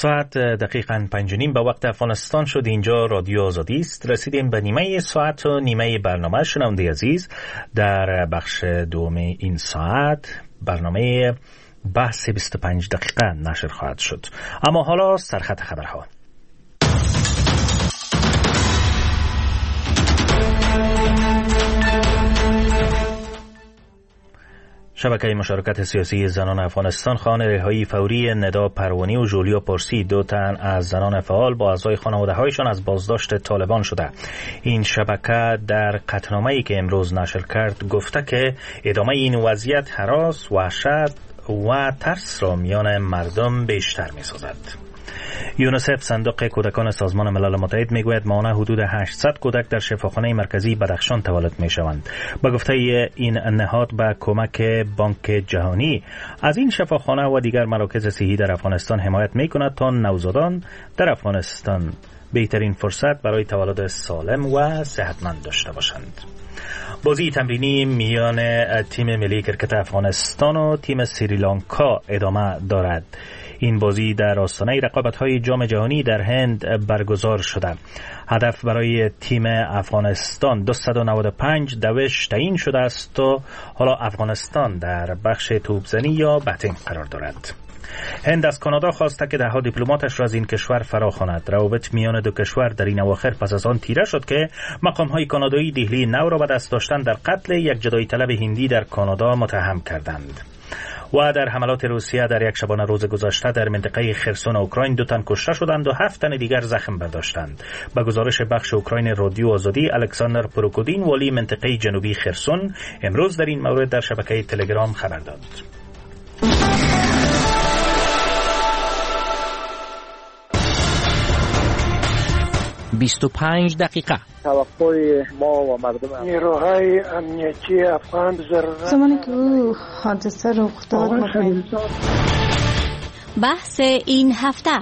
ساعت دقیقاً 5:30 به وقت افغانستان شد. اینجا رادیو آزادی است. رسیدیم به نیمه ساعت و نیمه برنامه. شنونده عزیز، در بخش دوم این ساعت برنامه بحث 25 دقیقه نشر خواهد شد. اما حالا سرخط خبرها. شبکه مشارکت سیاسی زنان افغانستان خواهان رهایی فوری ندا پروانی و جولیا پرسی، 2 تن از زنان فعال با اعضای خانواده‌هایشان از بازداشت طالبان شده. این شبکه در قطعنامه‌ای که امروز نشر کرد گفته که ادامه این وضعیت هراس، وحشت و ترس را میان مردم بیشتر می‌سازد. یونیسف، صندوق کودکان سازمان ملل متحد، میگوید ماهانه حدود 800 کودک در شفاخانه مرکزی بدخشان تولد میشوند. به گفته این نهاد به کمک بانک جهانی از این شفاخانه و دیگر مراکز صحی در افغانستان حمایت میکند تا نوزادان در افغانستان بهترین فرصت برای تولد سالم و صحتمند داشته باشند. بازی تمرینی میان تیم ملی کرکت افغانستان و تیم سریلانکا ادامه دارد. این بازی در آستانه رقابت‌های جام جهانی در هند برگزار شده. هدف برای تیم افغانستان 295 دوش تعیین شده است و حالا افغانستان در بخش توپزنی یا بتینگ قرار دارد. هند از کانادا خواسته که 10 دیپلماتش را از این کشور فراخواند. روابط میان دو کشور در این اواخر پس از آن تیره شد که مقام‌های کانادایی دهلی نو را به دست داشتن در قتل یک جدایی طلب هندی در کانادا متهم کردند. و در حملات روسیه در یک شبانه روز گذشته در منطقه خرسون اوکراین 2 تن کشته شدند و 7 تن دیگر زخم برداشتند. به گزارش بخش اوکراین رادیو آزادی، الکساندر پروکودین، والی منطقه جنوبی خرسون، امروز در این مورد در شبکه تلگرام خبر داد. 25 دقیقه. توقع ما و مردم نیروهای امنیتی افغان زمانی که او حادثه رخ داد بحث این هفته.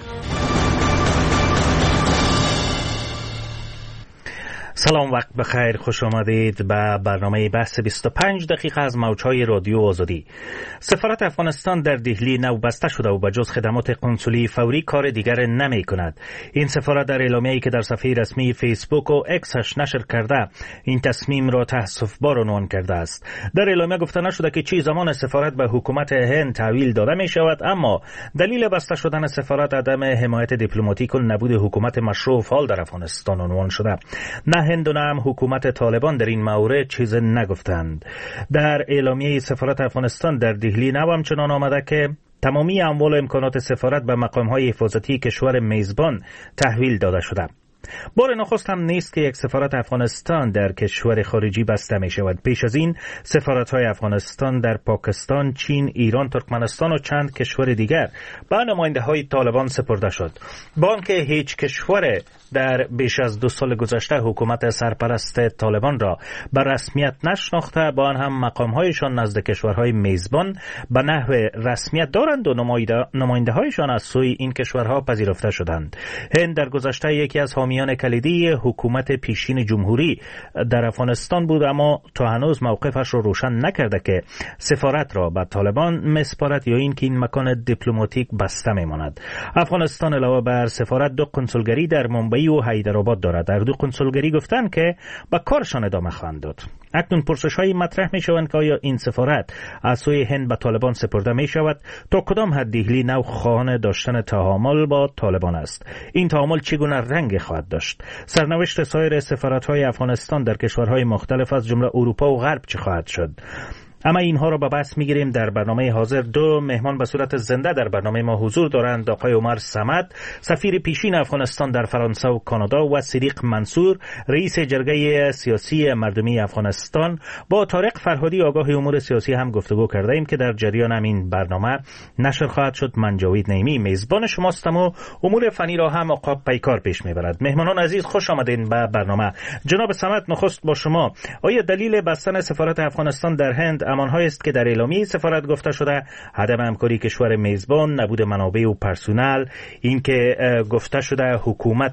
سلام، وقت بخیر، خوش آمدید به برنامه بحث 25 دقیقه از موجهای رادیو آزادی. سفارت افغانستان در دهلی نو بسته شده و به جز خدمات قنسولی فوری کار دیگر نمی کند. این سفارت در اعلامیه‌ای که در صفحه رسمی فیسبوک و اکسش نشر کرده این تصمیم را تأسف‌بار عنوان کرده است. در اعلامیه گفته نشده که چه زمان سفارت به حکومت هند تحویل داده می شود، اما دلیل بسته شدن سفارت عدم حمایت دیپلماتیک و نبود حکومت مشروع فعال در افغانستان عنوان شده. نه هند و نه هم حکومت طالبان در این مورد چیز نگفتند. در اعلامیه سفارت افغانستان در دهلی نو همچنان آمده که تمامی اموال و امکانات سفارت به مقام‌های حفاظتی کشور میزبان تحویل داده شده. بار نخست هم نیست که یک سفارت افغانستان در کشور خارجی بسته می شود. پیش از این سفارت‌های افغانستان در پاکستان، چین، ایران، ترکمنستان و چند کشور دیگر به نماینده‌های طالبان سپرده شد. با آنکه هیچ کشور در بیش از 2 سال گذشته حکومت سرپرست طالبان را به رسمیت نشناخته، با آن هم مقام‌هایشان نزد کشورهای میزبان به نحو رسمیت دارند و نماینده‌هایشان از سوی این کشورها پذیرفته شدند. هند در گذشته یکی از حامیان کلیدی حکومت پیشین جمهوری در افغانستان بود، اما تا هنوز موقفش را روشن نکرده که سفارت را به طالبان مسپارد یا اینکه این مکان دیپلماتیک بسته میماند. افغانستان علاوه بر سفارت 2 کنسولگری در ممبئی و حیدرآباد دارد. در 2 کنسولگری گفتند که به کارشان ادامه خواهند داد. اکنون پرسش‌هایی مطرح می‌شوند که آیا این سفارت از سوی هند به طالبان سپرده می‌شود؟ تا کدام حد دهلی نو خواهان داشتن تعامل با طالبان است؟ این تعامل چگونه رنگ خواهد داشت؟ سرنوشت سایر سفارت‌های افغانستان در کشورهای مختلف از جمله اروپا و غرب چه خواهد شد؟ اما اینها را به بحث می‌گیریم. در برنامه حاضر 2 مهمان به صورت زنده در برنامه ما حضور دارند. آقای عمر صمد، سفیر پیشین افغانستان در فرانسه و کانادا، و صدیق منصور، رئیس جرگه سیاسی مردمی افغانستان. با طارق فرهادی، آگاه امور سیاسی، هم گفتگو کرده ایم که در جریان همین برنامه نشر خواهد شد. من جاوید نعیمی میزبان شماستم و امور فنی را هم آقا پیکار پیش میبرد. مهمانان عزیز، خوش آمدین به برنامه. جناب صمد، نخست با شما. آیا دلیل بستن سفارت افغانستان در هند امانهایی است که در اعلامیه سفارت گفته شده؟ عدم همکاری کشور میزبان، نبود منابع و پرسونل، این که گفته شده حکومت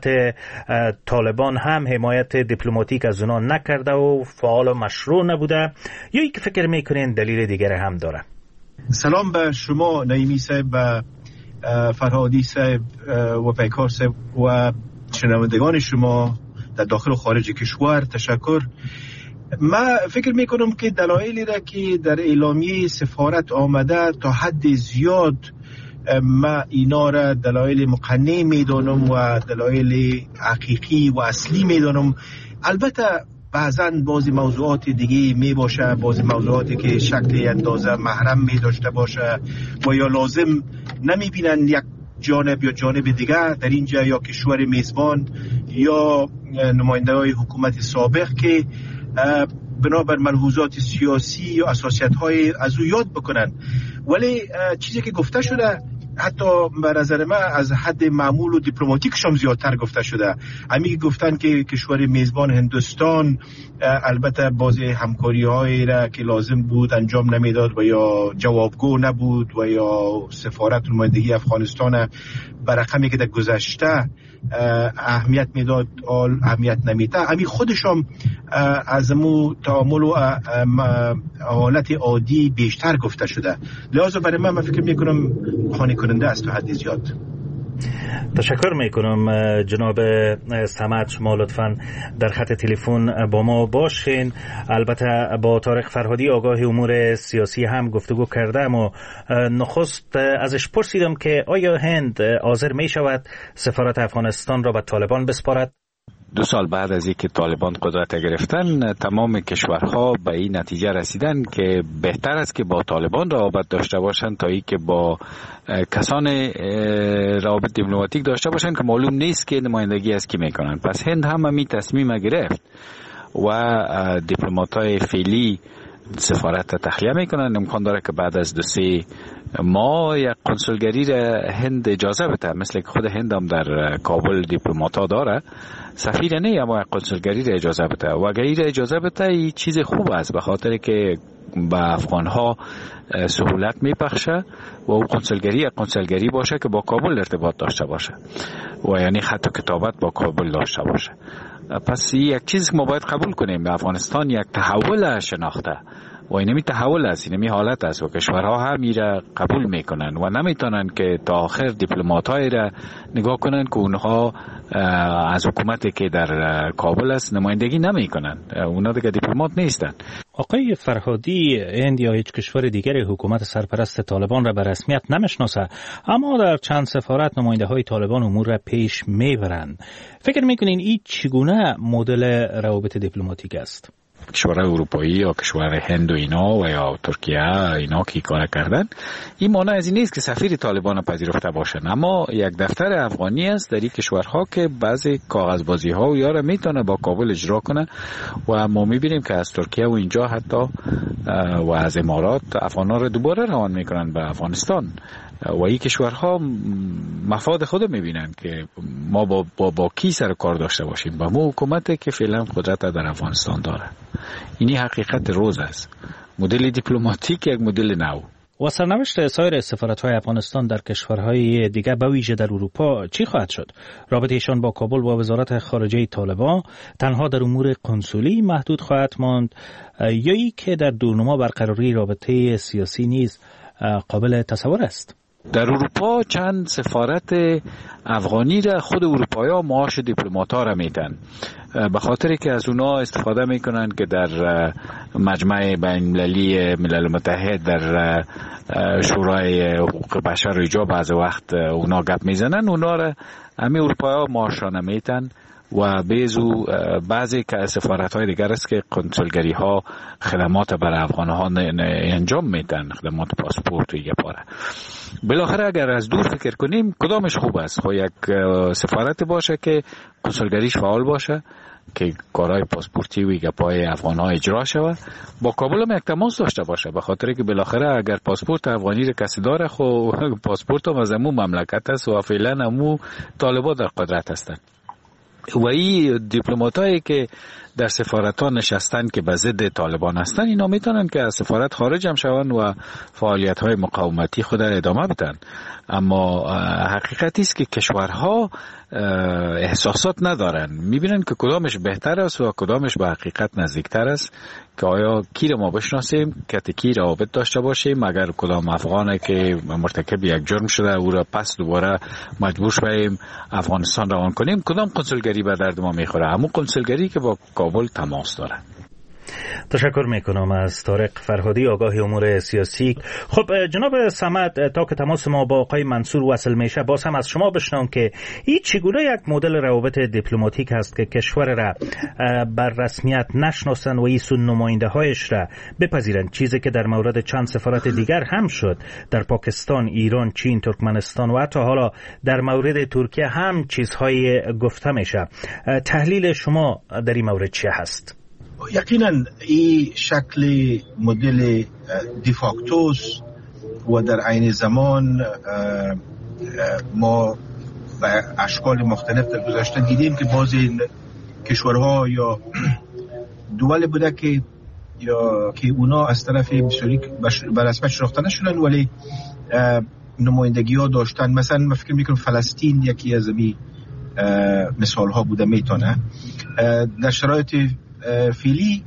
طالبان هم حمایت دیپلماتیک از اونا نکرده و فعال و مشروع نبوده، یا ای که فکر میکنین دلیل دیگر هم داره؟ سلام به شما نعیمی صاحب و فرهادی صاحب و پیکار صاحب و شنوندگان شما در داخل و خارج کشور تشکر. من فکر میکنم که دلایلی را که در اعلامیه سفارت آمده تا حد زیاد من اینا را دلایل مقنع میدانم و دلایل حقیقی و اصلی میدانم. البته بعضا بعضی موضوعات دیگه می باشه، بعضی موضوعاتی که شکل اندازه محرم می داشته باشه و یا لازم نمی بینن یک جانب یا جانب دیگر در اینجا یا کشور میزبان یا نماینده های حکومت سابق که بنابر ملحوظات سیاسی یا اساسیت های از او یاد بکنن. ولی چیزی که گفته شده حتی به نظر من از حد معمول و دیپلماتیکش هم زیادتر گفته شده. همین گفتن که کشور میزبان هندوستان البته بعضی همکاری هایی را که لازم بود انجام نمیداد و یا جوابگو نبود و یا سفارت نمایندگی افغانستان بر رقمی که در گذشته اهمیت میداد اهمیت نمیده. همین خودش هم از مو تعامل و حالت عادی بیشتر گفته شده. لذا برای من فکر میکنم خانه کننده است تا حد زیاد. تشکر میکنم جناب صمد، شما لطفاً در خط تلفن با ما باشین. البته با طارق فرهادی آگاه امور سیاسی هم گفتگو کردم و نخست ازش پرسیدم که آیا هند حاضر می شود سفارت افغانستان را به طالبان بسپارد؟ 2 سال بعد از اینکه طالبان قدرت گرفتن، تمام کشورها به این نتیجه رسیدن که بهتر است که با طالبان روابط داشته باشند تا اینکه با کسان روابط دیپلماتیک داشته باشند که معلوم نیست که نمایندگی از کی میکنن. پس هند هم همین تصمیم گرفت و دیپلمات‌های فعلی سفارت تخلیه میکنن. امکان داره که بعد از 2-3 ماه یک کنسولگری را هند اجازه بده، مثل که خود هند هم در کابل دیپلماتا داره، سفیر نه اما یک کنسولگری را اجازه بده و اگر این را اجازه بده این چیز خوب است، به خاطر که به افغانها سهولت میبخشه و اون کنسولگری باشه که با کابل ارتباط داشته باشه و یعنی خط و کتابت با کابل داشته باشه. پس یک چیز که ما باید قبول کنیم، به افغانستان یک تحول شناخته و اینمی تحول است، اینمی حالت است و کشورها هم میره قبول میکنن و نمیتونن که تا آخر دیپلمات‌های را نگاه کنن که اونها از حکومتی که در کابل است نمایندگی نمیکنن، اونها دیگه دیپلمات نیستن. آقای فرهادی، هند یا هیچ کشور دیگری حکومت سرپرست طالبان را به رسمیت نمیشناسه، اما در چند سفارت نماینده های طالبان امور را پیش میبرند. فکر میکنین این چگونه مدل روابط دیپلماتیک است؟ کشور اروپایی یا کشور هند و اینا و یا ترکیه اینا که کار کردن، این معنی از این نیست که سفیر طالبان پذیرفته باشن، اما یک دفتر افغانی است در این کشورها که بعضی کاغذبازی ها و یاره میتونه با کابل اجرا کنه و ما میبینیم که از ترکیه و اینجا حتی و از امارات افغانا رو دوباره روان میکنن به افغانستان و این کشورها مفاد خود میبینن که ما با کی سر کار داشته باشیم، با مو حکومتی که فعلا قدرت در افغانستان داره. اینی حقیقت روز است. مدل دیپلماتیک یک مدل نو. و سرنوشت سایر سفارت‌های افغانستان در کشورهای دیگر به ویژه در اروپا چی خواهد شد؟ رابطه‌شان با کابل و وزارت خارجه طالبان تنها در امور کنسولی محدود خواهد ماند یا ای که در دورنما برقراری رابطه سیاسی نیز قابل تصور است؟ در اروپا چند سفارت افغانی را خود اروپایی‌ها معاش دیپلمات‌ها را میدن، به خاطری که از اونا استفاده میکنن که در مجمع بین‌المللی ملل متحد، در شورای حقوق بشر و اینجا بعض وقت اونا گپ میزنن، اونا را همه اروپایی‌ها معاش را نمیدن و بیزو بعضی که سفارت‌های دیگر است که کنسولگری ها خدمات برای افغان ها انجام میدن، خدمات پاسپورت و پاره. بالاخره اگر از دور فکر کنیم کدامش خوب است؟ خب یک سفارت باشه که کنسولگریش فعال باشه که کارهای پاسپورتی و گپای افغان ها اجرا شود، با کابل هم یک تماس داشته باشه، به خاطر که بالاخره اگر پاسپورت افغانی رو کسی داره خب پاسپورت هم از امو مملکت است و فعلا امو طالبان در قدرت هستند. و این دیپلماتایی که در سفارت‌ها نشستن که به ضد طالبان هستن، اینا میتونن که از سفارت خارج هم شون و فعالیت‌های مقاومتی خود را ادامه بدن. اما حقیقتی است که کشورها احساسات ندارن، میبینن که کدامش بهتر است و کدامش به حقیقت نزدیکتر است، که آیا کی را ما بشناسیم که کی روابط داشته باشیم، اگر کدام افغانه که مرتکب یک جرم شده او را پس دوباره مجبور شویم افغانستان روان کنیم، کدام کنسولگری به درد ما میخوره؟ همون کنسولگری که با کابل تماس داره. تشکر میکنم از طارق فرهادی، آگاه امور سیاسی. خب جناب صمد، تا که تماس ما با آقای منصور وصل میشه، باز هم از شما بشنوم که این چگونه یک مدل روابط دیپلماتیک است که کشور را بر رسمیت نشناسند و این سون نماینده هایش را بپذیرند، چیزی که در مورد چند سفارت دیگر هم شد، در پاکستان، ایران، چین، ترکمنستان و حتی حالا در مورد ترکیه هم چیزهای گفته میشه. تحلیل شما در این مورد چی هست؟ یقینا این شکل مدل دیفاکتوس و در عین زمان ما به اشکال مختلف در گذشته دیدیم که بعضی کشورها یا دول بوده که اونا از طرف بسیاری به رسمیت شناخته نشدن ولی نمایندگی ها داشتن. مثلا من فکر میکنم فلسطین یکی از این مثال ها بوده میتونه. در شرایط فعلی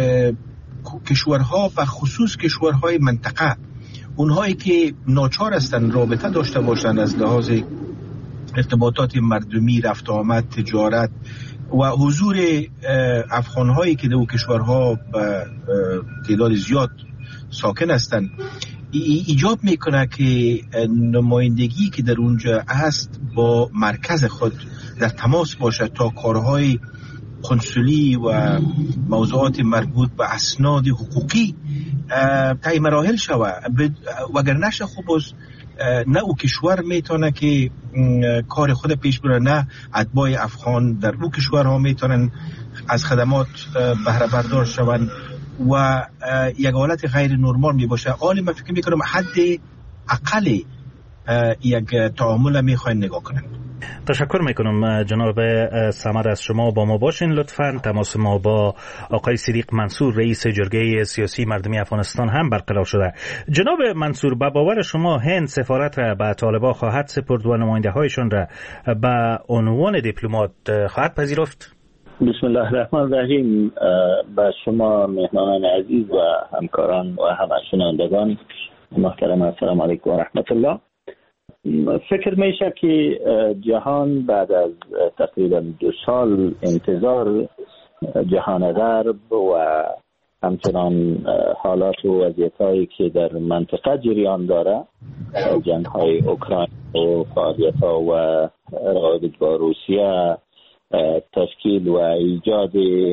کشورها و خصوص کشورهای منطقه، اونهایی که ناچار هستن رابطه داشته باشن از لحاظ ارتباطات مردمی، رفت آمد، تجارت و حضور افغانهایی که در اون کشورها به تعداد زیاد ساکن هستن، ایجاب میکنه که نمایندگی که در اونجا هست با مرکز خود در تماس باشه تا کارهای کنسولی و موضوعات مربوط به اسناد حقوقی طی مراحل شوه. وگر نشه خب نه او کشور میتونه که کار خود پیش بره، نه اتباع افغان در او کشورها میتونن از خدمات بهره بردار شون و یک حالت غیر نرمال میباشه. حالی من فکر میکنم حد اقل یک تعامل میخواین نگاه کنن. تشکر میکنم جناب صمد از شما. با ما باشین لطفاً. تماس ما با آقای صدیق منصور رئیس جرگه سیاسی مردمی افغانستان هم برقرار شده. جناب منصور، به باور شما هند سفارت را به طالبان خواهد سپرد و نماینده هایشان را به عنوان دیپلمات خواهد پذیرفت؟ بسم الله الرحمن الرحیم. به شما مهمانان عزیز و همکاران و همه شنوندگان محترم، السلام علیکم و رحمت الله. فکر میشه که جهان بعد از تقریبا 2 سال انتظار، جهان غرب و همچنان حالات و وضعیت‌هایی که در منطقه جریان داره، جنگ‌های اوکراین و فعالیت‌ها و روابط با روسیه، تشکیل و ایجاد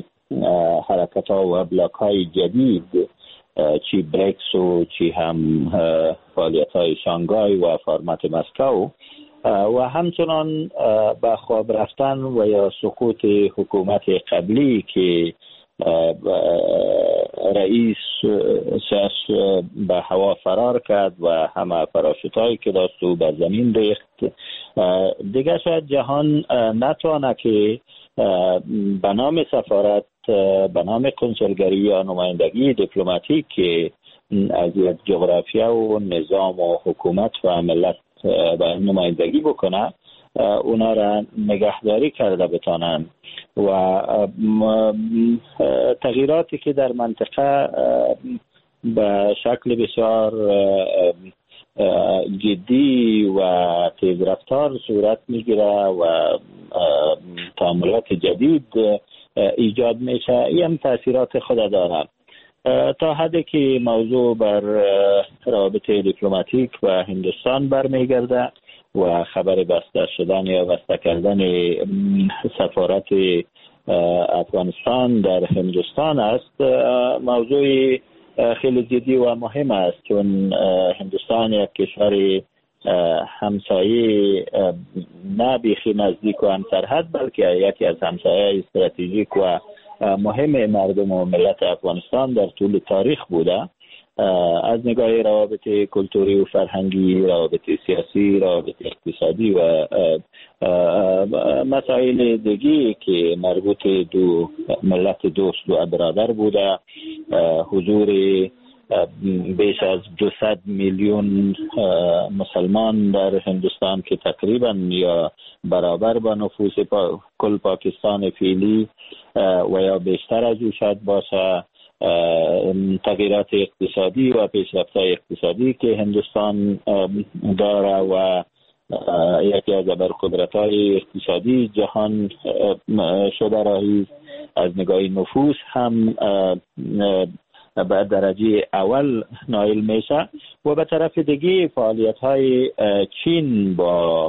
حرکت‌ها و بلاک‌های جدید، چی بریکس و چی هم فعالیت‌های شانگهای و فرمت مسکو و همچنان به خواب رفتن و یا سقوط حکومت قبلی که رئیس سش به هوا فرار کرد و همه پاراشوتایی که داشت و به زمین ریخت. دیگه شاید جهان نتوانه که به نام سفارت، به نام کنسولگری یا نمایندگی دیپلماتیک که از یک جغرافیا و نظام و حکومت و ملت به نمایندگی بکنه، اونا را نگهداری کرده بتانن و تغییراتی که در منطقه به شکل بسیار جدی و تیز رفتار صورت میگیره و تعاملات جدید ایجاد میشه، این تاثیرات خود داره. تا حدی که موضوع بر روابط دیپلماتیک و هندوستان برمیگرده و خبر بسته شدن یا بسته کردن سفارت افغانستان در هندوستان است، موضوع خیلی جدی و مهم است، چون هندوستان یک کشور همسایه نه بیخی نزدیک و همسرحد، بلکه یکی از همسایه استراتژیک و مهم مردم و ملت افغانستان در طول تاریخ بوده از نگاه روابط کلتوری و فرهنگی، روابط سیاسی، روابط اقتصادی و مسائل دیگه که مربوط دو ملت دوست و برادر بوده، حضور بیش از 200 میلیون مسلمان در هندوستان که تقریبا یا برابر با نفوس کل پاکستان فعلی و یا بیشتر از او شاید باشه، تغییرات اقتصادی و پیشرفت‌های اقتصادی که هندوستان داره و یکی از ابرقدرت‌های اقتصادی جهان شده راهی از نگاه نفوس هم به درجه اول نایل میشه و به طرف دیگه فعالیت‌های چین با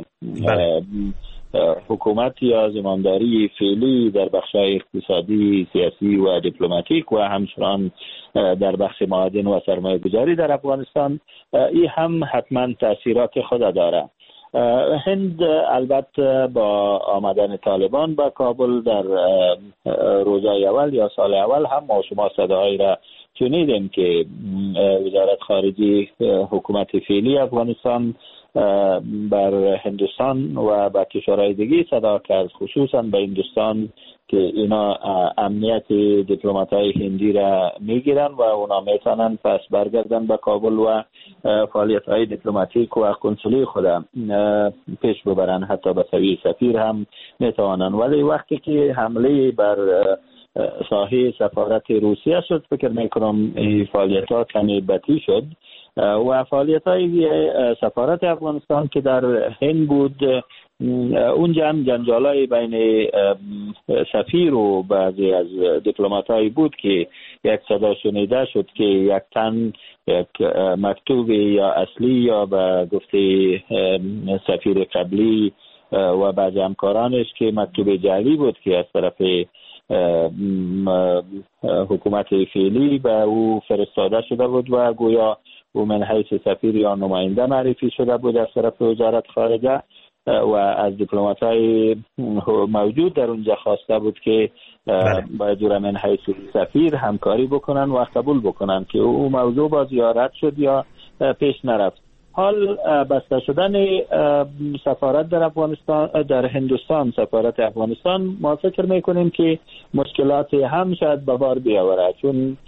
حکومت یا زمامداری فعلی در بخش‌های اقتصادی، سیاسی و دیپلماتیک و همچنان در بخش معادن و سرمایه‌گذاری در افغانستان، این هم حتما تأثیرات خود داره. هند البته با آمدن طالبان به کابل در روزهای اول یا سال اول هم ما شما صداهایی را شنیدیم که وزارت خارجه حکومت فعلی افغانستان بر هندوستان و با کشورهای دیگه صدا کرد، خصوصا به هندوستان که اینا امنیت دیپلمات‌های هندی را میگیرن و اونا میتونن پس برگردن به کابل و فعالیت‌های دیپلماتیک و کنسولی خود پیش ببرن، حتی به سوی سفیر هم میتوانن. ولی وقتی که حمله بر ساحه سفارت روسیه شد، فکر میکنم فعالیت‌ها کمی بطیء شد و فعالیت‌های سفارت افغانستان که در هند بود، اونجا هم جنجالای بین سفیر و بعضی از دیپلمات‌های بود که یک صدا شنیده شد که یک تن یک مکتوب یا اصلی یا به گفته سفیر قبلی و بعضی همکارانش که مکتوب جعلی بود که از طرف حکومت فعلی به او فرستاده شده بود و گویا او من حیث سفیر یا نماینده معرفی شده بود از طرف وزارت خارجه و از دیپلمات‌های موجود در اونجا خواسته بود که باید من حیث سفیر همکاری بکنن و قبول بکنن که او موضوع با زیارت شد یا پیش نرفت. حال بسته شدن سفارت در افغانستان، در هندوستان، سفارت افغانستان، ما فکر میکنیم که مشکلات هم شاید به بار بیاوره، چون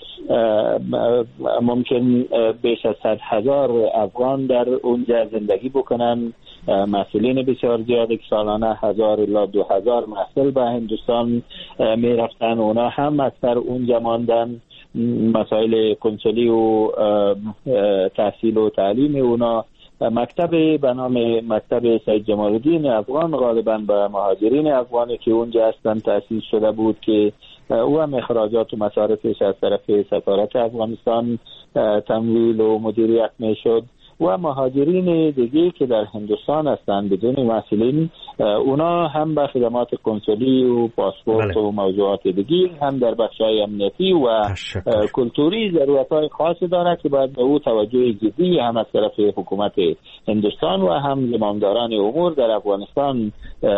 ممکن بیش از 100,000 افغان در اونجا زندگی بکنن، مسئولین بسیار زیادی که سالانه 1000 الی 2000 محصل به هندوستان میرفتن، اونا هم اکثر اونجا ماندن. مسائل کنسولی و تحصیل و تعلیم اونا، مکتب به نام مکتب سید جمال الدین افغان غالبا به مهاجرین افغانی که اونجا هستن تأسیس شده بود که او هم اخراجات و مصارفش از طرف سفارت افغانستان تمویل و مدیریت میشد و مهاجرین دیگه که در هندوستان هستند بدون مسئولین، اونا هم به خدمات کنسولی و پاسپورت و موضوعات دیگه هم در بخش‌های امنیتی و کلتوری ضرورت‌های خاصی داره که باید به او توجه جدی هم از طرف حکومت هندوستان و هم زمامداران امور در افغانستان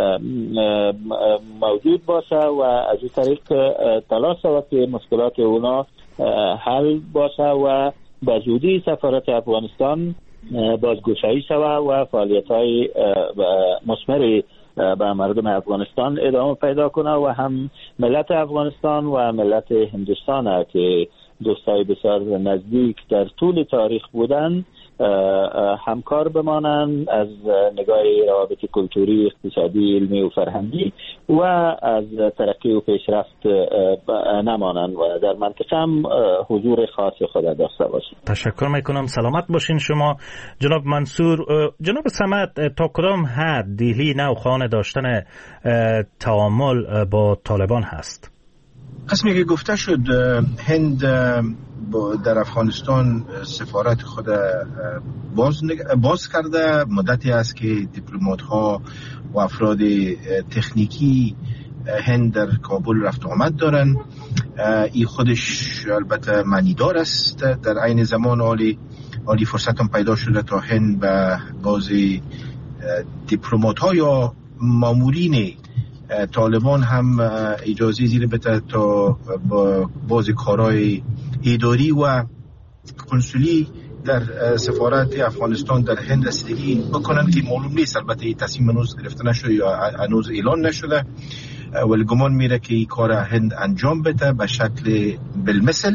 موجود باشه و از این طریق تلاش شود که مشکلات اونا حل باشه و به زودی سفارت افغانستان بازگشایی شود و فعالیت‌های مثمر به مردم افغانستان ادامه پیدا کنه و هم ملت افغانستان و ملت هندوستان که دوستای بسیار نزدیک در طول تاریخ بودن همکار بمانند از نگاه روابط کلتوری، اقتصادی، علمی و فرهنگی و از ترقی و پیشرفت نمانند و در منطقه هم حضور خاص خود داشته باشند. تشکر میکنم. سلامت باشین شما جناب منصور. جناب صمد، تا کدام حد دهلی نوخوان داشتن تعامل با طالبان هست؟ قسمی که گفته شد هند در افغانستان سفارت خود باز کرده، مدتی است که دیپلمات ها و افراد تکنیکی هند در کابل رفت آمد دارن. این خودش البته معنیدار است. در عین زمان عالی فرصت هم پیدا شده تا هند به بعضی دیپلمات ها یا مامورین طالبان هم اجازه زیر بده تا با بعضی کارهای اداری و کنسولی در سفارت افغانستان در هند رسیدگی بکنن که معلوم نیست، البته این تصمیم هنوز گرفته نشده یا هنوز اعلان نشده، ولی گمان میره که این کار هند انجام بده به شکل بالمثل.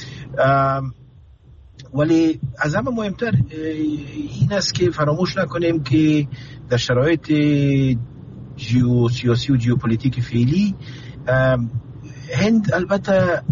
ولی از همه مهمتر این است که فراموش نکنیم که در شرایط سیاسی و ژئوپلیتیک فعلی هند البته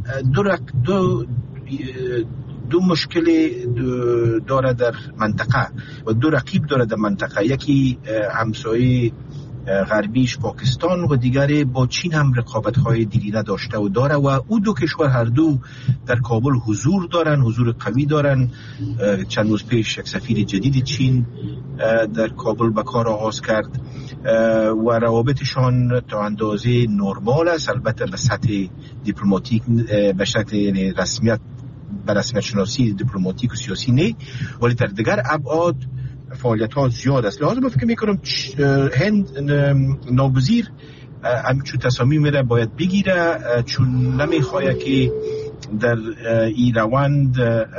دو مشکل داره در منطقه و دو رقیب داره در منطقه، یکی همسایه غربیش پاکستان و دیگری با چین هم رقابت‌های دیرینه داشته و داره و او دو کشور هر دو در کابل حضور دارن، حضور قوی دارن. چند روز پیش یک سفیر جدید چین در کابل به کار آغاز کرد و روابطشان تا اندازه نرمال است، البته به سطح دیپلماتیک به شکل یعنی رسمیت به رسمیت شناسی دیپلماتیک و سیاسی نه، ولی در دیگر ابعاد فعالیت ها زیاد است. لازم من فکر میکنم هند ناگزیر همچون تصامیم میره باید بگیره، چون نمیخواه که در این روند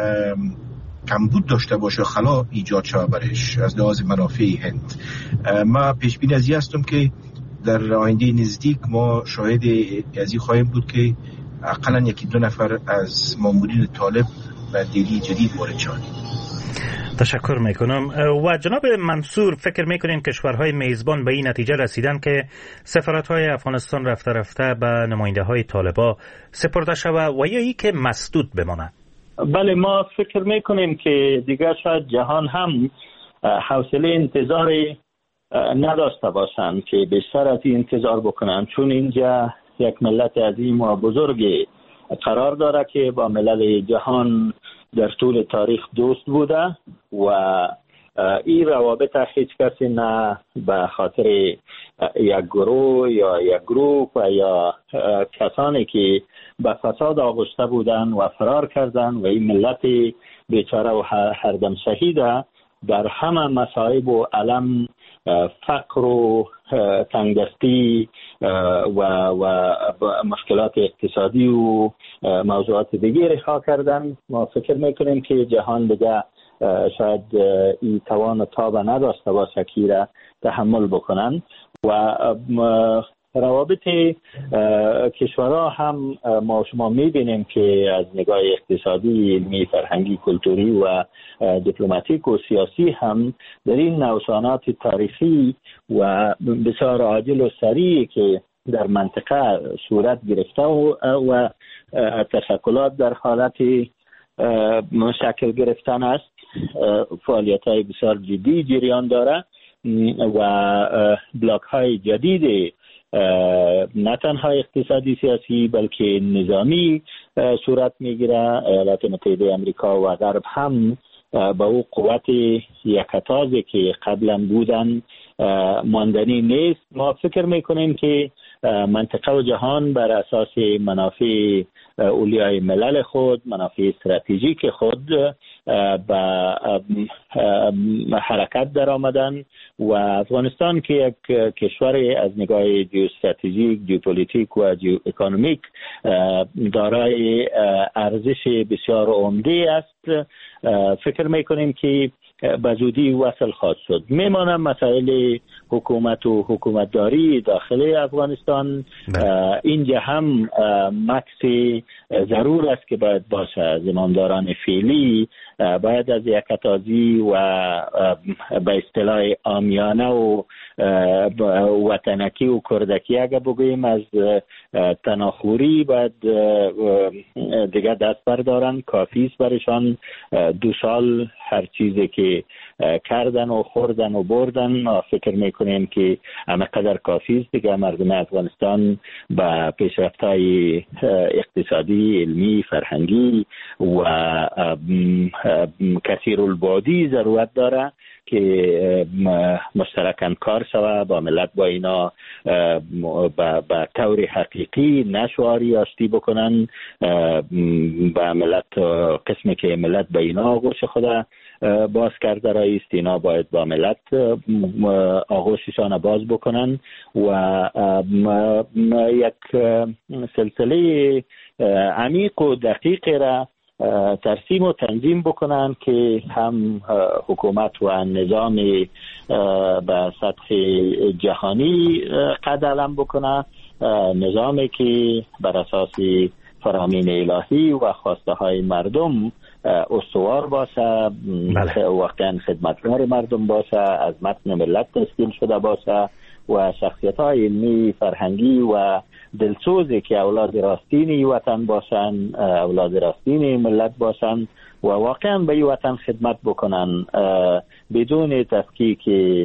کمبود داشته باشه، خلا ایجاد شده برش از لحاظ منافع هند. ما پیش بینی از این هستم که در آینده نزدیک ما شاهد از این خواهیم بود که اقلا یکی دو نفر از مامورین طالب و دلی جدید وارد شدند. تشکر میکنم. و جناب منصور، فکر میکنین کشورهای میزبان به این نتیجه رسیدن که سفارت‌های افغانستان رفته رفته به نماینده‌های طالبا سپرده شود و یا ای که مسدود بمانند؟ بله، ما فکر میکنیم که دیگر شاید جهان هم حوصله انتظار نداشته باشند که بیشتر از این انتظار بکنند، چون اینجا یک ملت عظیم و بزرگ قرار داره که با ملل جهان در طول تاریخ دوست بوده و این روابط هیچ کسی نه به خاطر یک گروه یا یک گروه و یا کسانی که به فساد آغشته بودن و فرار کردن و این ملت بیچاره و هر دم شهیده در همه مصائب و علم فقر و تنگدستی و مشکلات اقتصادی و موضوعات دیگه رها کردن. ما فکر میکنیم که جهان دیگه شاید این توان و تاب نداشته باشه که را تحمل بکنن و روابط کشورها هم ما شما میبینیم که از نگاه اقتصادی، علمی، فرهنگی، کلتوری و دیپلماتیک و سیاسی هم در این نوسانات تاریخی و بسیار عاجل و سریع که در منطقه صورت گرفته و تشکلات در حالت شکل گرفتن است، فعالیت‌های بسیار جدی جریان داره و بلاک‌های جدید نه تنها اقتصادی سیاسی بلکه نظامی صورت میگیره. ایالات متحده امریکا و غرب هم با او قوت یکتازی که قبلا بودن ماندنی نیست. ما فکر میکنیم که منطقه و جهان بر اساس منافع اولیای ملل خود، منافع استراتژیک خود به حرکت در آمدن و افغانستان که یک کشور از نگاه جیوستراتژیک، جیوپولیتیک و جیو اکونومیک دارای ارزش بسیار عمده است، فکر میکنیم که به زودی وصل خواهد شد. میمانه مسائل حکومت و حکومتداری داخل افغانستان. اینجا هم مکس ضرور است که باید باشه. زمامداران فعلی باید از یکتازی و به اصطلاح عامیانه و وطنکی و کردکی اگه بگوییم از تناخوری باید دیگه دست بردارن. کافی است برشان 2 سال هر چیزی که کردن و خوردن و بردن. فکر میکنیم که همه قدر کافی است دیگه. مردم افغانستان به پیشرفت‌های اقتصادی، علمی، فرهنگی و کثیر البعدی ضرورت داره که مشترکاً کار شود با ملت، با اینا به طور حقیقی نشواری آشتی بکنن با ملت. قسمی که ملت به اینا آغوش خود باز کرده رایست، اینا باید با ملت آغوششان باز بکنن و یک سلسله عمیق و دقیق را ترسیم و تنظیم بکنن که هم حکومت و نظام به سطح جهانی قد علم بکنه، نظامی که بر اساس فرامین الهی و خواسته های مردم استوار باشه، واقعا خدمتگار مردم باشه، از متن ملت تشکیل شده باشه و شخصیت های علمی فرهنگی و دلسوزی که اولاد راستین وطن باشن، اولاد راستین ملت باشن و واقعا به وطن خدمت بکنن بدون تفکیک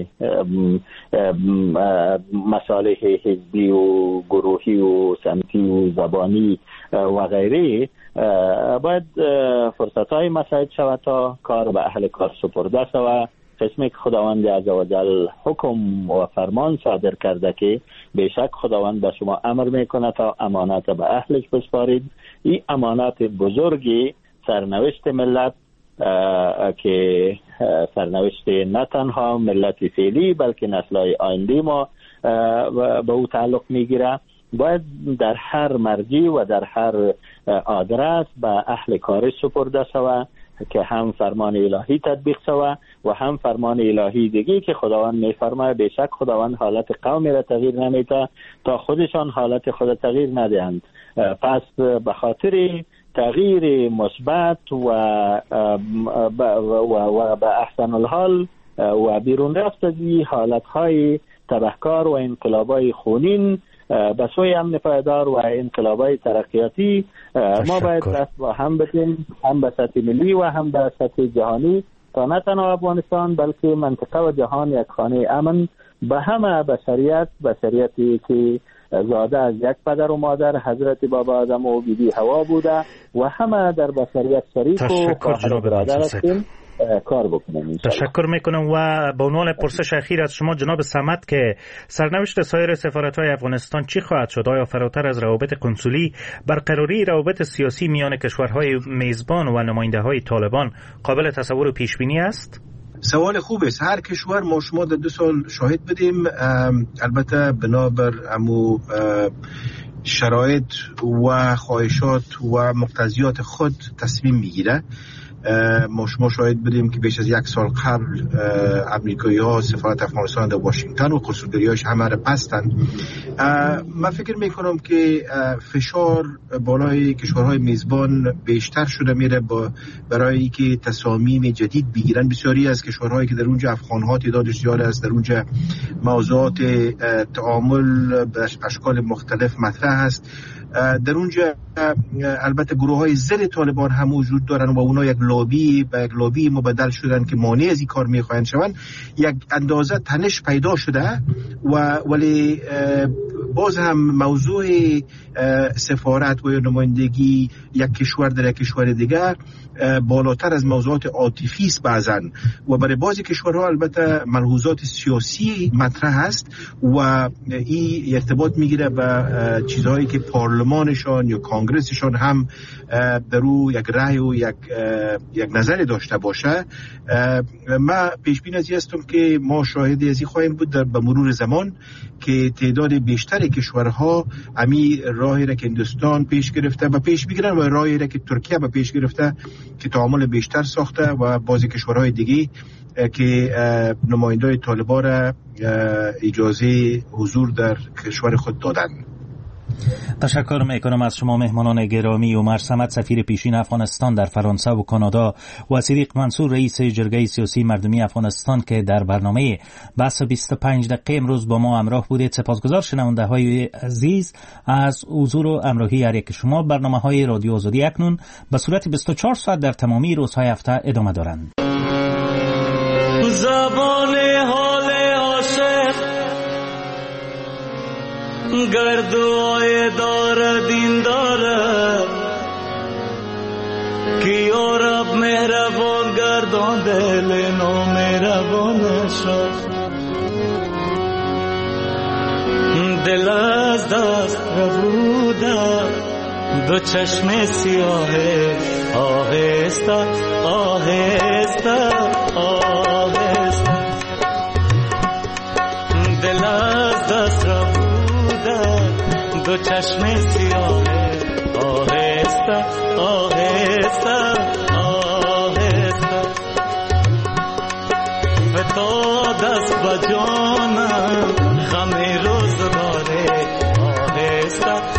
مصالح حزبی و گروهی و سمتی و زبانی و غیره. باید فرصت های مساعد شود تا کار به اهل کار سپرده شود. قسمی که خداوند عزوجل حکم و فرمان صادر کرده که بیشک خداوند به شما امر میکنه تا امانت به اهلش بسپارید. این امانت بزرگی سرنوشت ملت که سرنوشت نه تنها ملت فعلی بلکه نسل‌های آینده ما به او تعلق میگیره، باید در هر مرجع و در هر آدرس به اهل کارش سپرده شود که هم فرمان الهی تطبیق شود و هم فرمان الهی دیگه که خداوند میفرماید بیشک خداوند حالت قومی را تغییر نمیده تا خودشان حالت خود تغییر ندهند. پس به خاطر تغییر مثبت و به احسن الحال و بیرون رفت از حالتهای تبهکار و انقلابای خونین به سوی امن پایدار و انقلابای ترقیاتی ما باید دست با هم بدیم، هم به سطح ملی و هم به سطح جهانی، تا نه تنها افغانستان بلکه منطقه و جهان یک خانه امن به همه بشریتی که زاده از یک پدر و مادر حضرت بابا آدم و بیبی حوا بوده و همه در بشریت شریک و خواهر برادر هستیم کار بکنم. تشکر میکنم. و به عنوان پرسش اخیر از شما جناب صمد که سرنوشت سایر سفارت‌های افغانستان چی خواهد شد؟ آیا فراتر از روابط کنسولی برقراری روابط سیاسی میان کشورهای میزبان و نماینده‌های طالبان قابل تصور و پیش بینی است؟ سوال خوب است. هر کشور ما شما در 2 سال شاهد بدیم، البته بنابر امو شرایط و خواهشات و مقتضیات خود تصمیم میگیره. ما شما شاهد بدیم که بیش از 1 سال قبل امریکایی ها سفارت افغانستان در واشنگتن و قصولگریاش همه را بستند. من فکر میکنم که فشار بالای کشورهای میزبان بیشتر شده میره برای که تصامیم جدید بگیرن. بسیاری از کشورهایی که در اونجا افغانها تعدادش زیاد است، در اونجا موضوعات تعامل به اشکال مختلف مطرح است. در اونجا البته گروه های ضد طالبان هم وجود دارن و اونا یک لابی مبدل شدن که مانع از این کار میخواهند شوند. یک اندازه تنش پیدا شده ولی باز هم موضوع سفارت و نمایندگی یک کشور در یک کشور دیگر بالاتر از موضوعات عاطفی است بعضن و برای بعضی کشورها البته ملحوظات سیاسی مطرح است و این ارتباط میگیره به چیزهایی که پارلمانشان یا کانگرسشان هم در او یک رأی و یک نظر داشته باشه. من پیش بین از هستم که ما شاهد از این خواهیم بود به مرور زمان که تعداد بیشتر کشورها امی راهی را که هندوستان پیش گرفته و پیش میگیرن و راهی را که ترکیه به پیش گرفته که تعامل بیشتر ساخته و بعضی کشورهای دیگه که نمایندای طالبان را اجازه حضور در کشور خود دادن. تشکر میکنم از شما مهمانان گرامی. عمر صمد سفیر پیشین افغانستان در فرانسه و کانادا و صدیق منصور رئیس جرگه سیاسی مردمی افغانستان که در برنامه بحث 25 دقیقه امروز با ما همراه بودید. سپاسگزار شنونده های عزیز از حضور و همراهی هر یک شما. برنامه های رادیو آزادی اکنون به صورت 24 ساعت در تمامی روزهای هفته ادامه دارند. زبان حال عاشق گردوای دار دین داره که یا رب مهربان گردان دل نامهربان شد. دل از دست ربوده دو چشم سیاه آهسته آهسته آهسته دل از دست ربوده دو چشم سیاه آهسته آهسته آهسته آهسته فتاد است به جانم غم روزگاره آهسته